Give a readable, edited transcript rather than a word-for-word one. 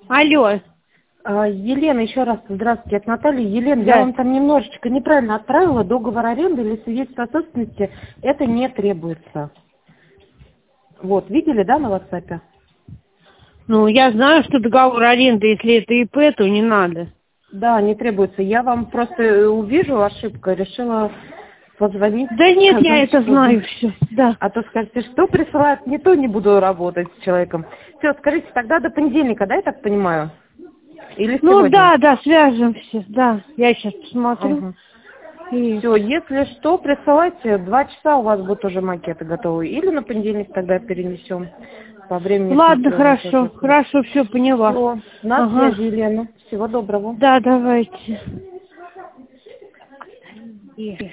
Алло. Елена, еще раз здравствуйте, это Наталья. Елена, Да. я вам там немножечко неправильно отправила. Договор аренды или свидетельство о собственности, это не требуется. Вот, видели, да, на WhatsApp? Ну, я знаю, что договор аренды, если это ИП, то не надо. Да, не требуется. Я вам просто увижу ошибку, решила позвонить, Да нет, я сказать, это что... знаю все. Да. А то скажете, что присылают, не то не буду работать с человеком. Все, скажите, тогда до понедельника, да, я так понимаю? Или Ну сегодня? да, свяжемся. Да, я сейчас посмотрю. Ага. И... Все, если что, присылайте. 2 часа у вас будут уже макеты готовы. Или на понедельник тогда перенесем. По времени Ладно, смотрю, хорошо, все поняла. Все, на Ага. связи, Елена. Всего доброго. Да, давайте.